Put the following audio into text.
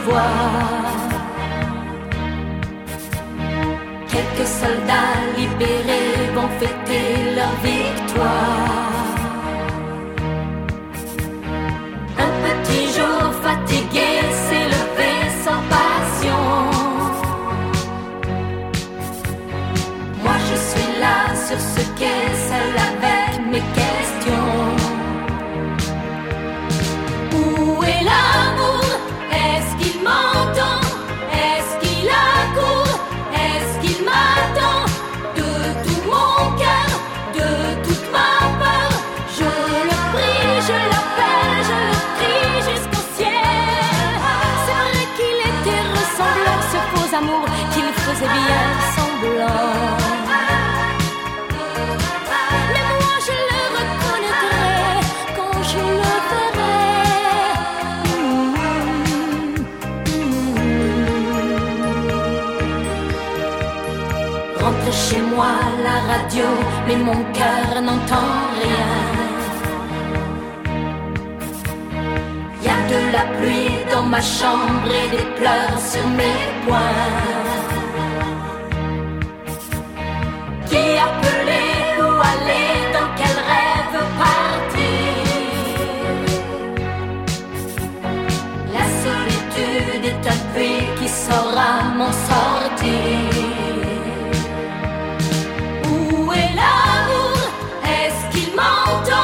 voir. Quelques soldats libérés vont fêter leur victoire. Un petit jour fatigué s'est levé sans passion. Moi je suis là sur ce quai, seul avec mes questions. Où est l'amour? Est-ce qu'il m'entend? Est-ce qu'il accourt? Est-ce qu'il m'attend? De tout mon cœur, de toute ma peur, je le prie, je l'appelle, je le crie jusqu'au ciel. C'est vrai qu'il était ressemblant, ce faux amour qu'il faisait bien semblant. Mais moi je le reconnaîtrai quand je le verrai. Rentre chez moi la radio, mais mon cœur n'entend rien. Y a de la pluie dans ma chambre et des pleurs sur mes poings. Qui appelait, où aller, dans quel rêve partir? La solitude est un puits qui saura m'en sortir. Où est l'amour? Est-ce qu'il m'entend?